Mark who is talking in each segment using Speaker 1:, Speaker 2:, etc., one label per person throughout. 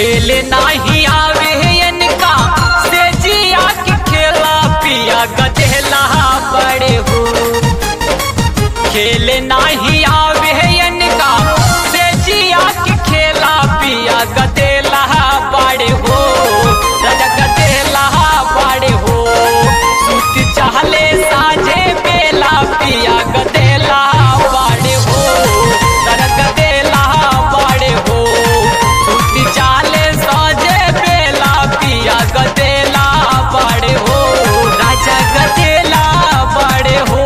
Speaker 1: खेले नाही आवे इनका से जिया के खेला पिया गदेला बड़े हो। खेले नाही आवे इनका से जिया के खेला पिया गदेला बड़े हो। राजा गदेला बड़े हो सूत चाहले साझे बेला पिया गदेला बड़े हो। राजा गदेला बड़े हो सूत चाहले साझे बेला पिया गदेला बड़े हो। राजा गदेला बड़े हो।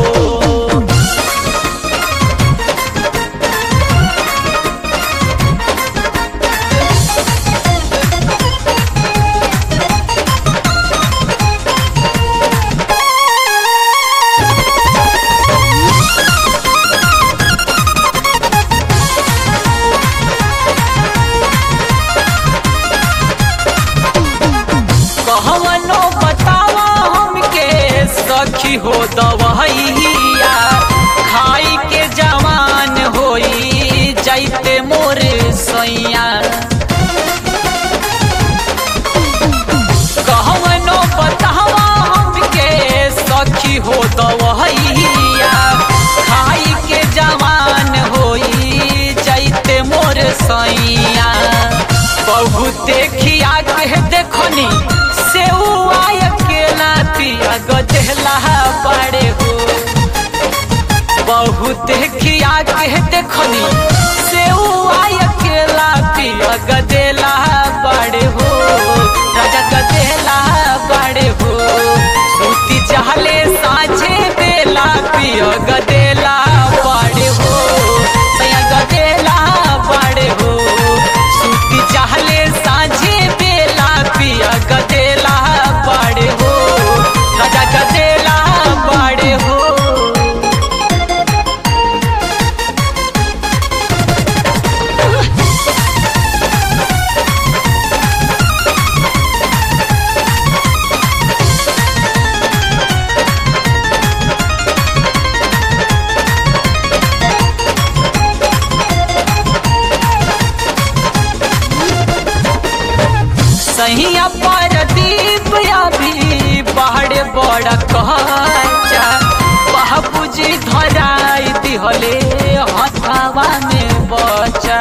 Speaker 1: कहवनो बतावा हमके सखी हो दवैया खाई के जवान होई जाइते मोर सैया। कहवनो बतावा हमके सखी हो दवैया खाई के जवान होई जाइते मोर सैया। बहुत देखिया के देखनी से अकेला पिया गदेला बड़े हो। बहुत देखिया के देखनी से अकेला पिया गदेला बड़े हो। राजा गदेला बड़े हो सूती चाहले साझे बेला पिया गदेला बड़े हो। सैया गदेला बड़े हो सूती चाहले साझे बेला पिया गदेला बड़े हो। राजा गदेला बड़े हो। सहिया परदीप अभी बाहरे बड़ा कच्चा बाबूजी धराई दिहले हथवा में बचा।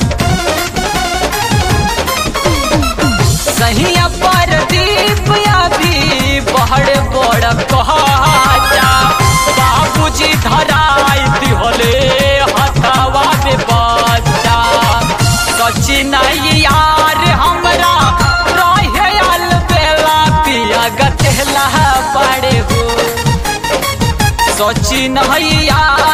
Speaker 1: सहिया परदीप अभी बाहरे बड़ा कच्चा बाबूजी धराई दिहले हथवा में बचा। सचिन यार हमरा गदेला बड़े हो। सचिन यार